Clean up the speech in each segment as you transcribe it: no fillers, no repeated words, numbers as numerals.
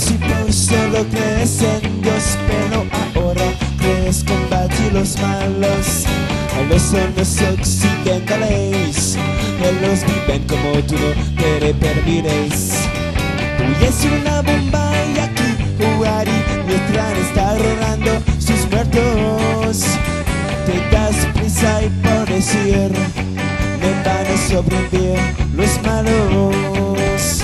principio solo crees en Dios, pero ahora crees combatir los malos. A los hombres occidentales, ellos viven como tú no te permites. Hoy es una bomba y aquí Huari mientras está rodando sus muertos. Te das prisa y por decir me van a sobrevivir los malos.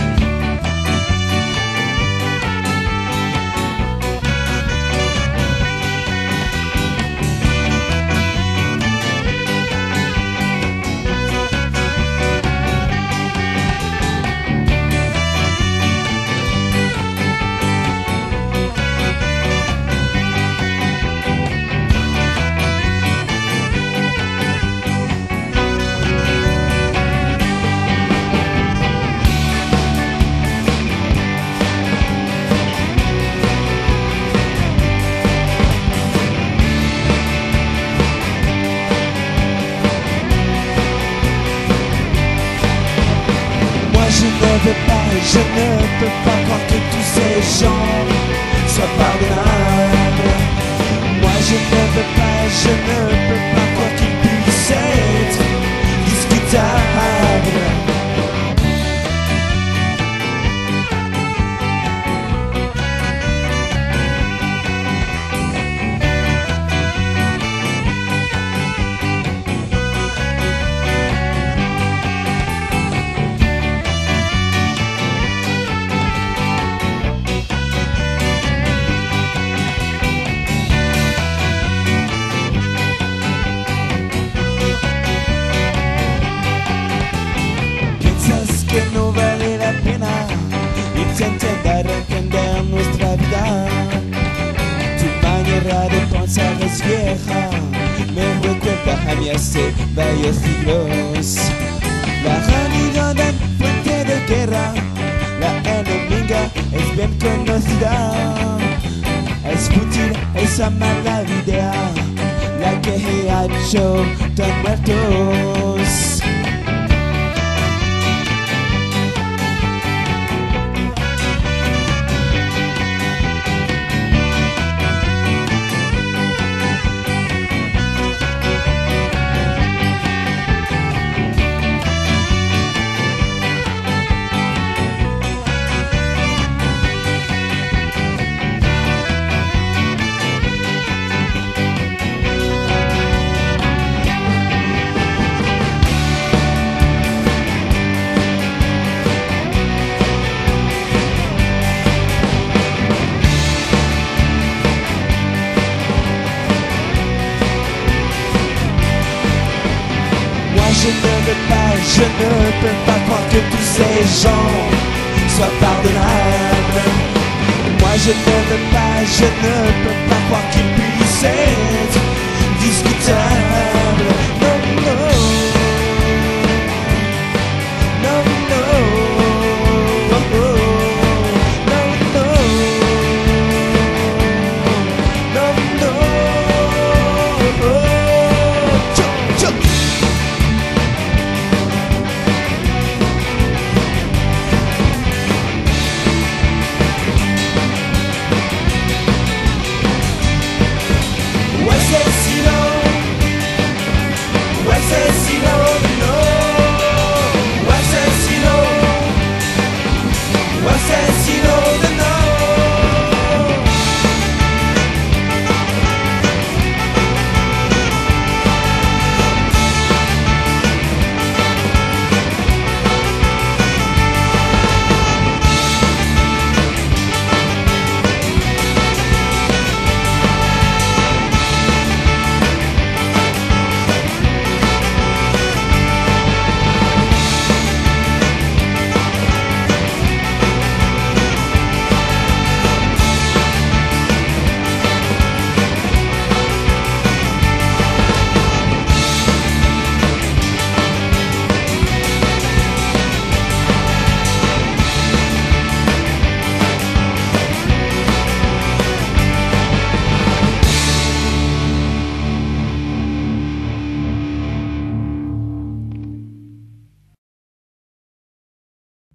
Je ne peux pas croire que tous ces gens soient pardonnables. Moi je ne veux pas, je ne peux pas croire qu'ils puissent être discutables. Que no vale la pena intentar entender nuestra vida. Tu manera de pensar es vieja, me recuerda a mí hace varios siglos. La realidad en fuente de guerra, la enemiga es bien conocida. Es fútil esa mala idea, la que ha hecho tan muertos. Je ne peux pas croire que tous ces gens soient pardonnables. Moi je ne veux pas, je ne peux pas croire qu'ils puissent être discutables.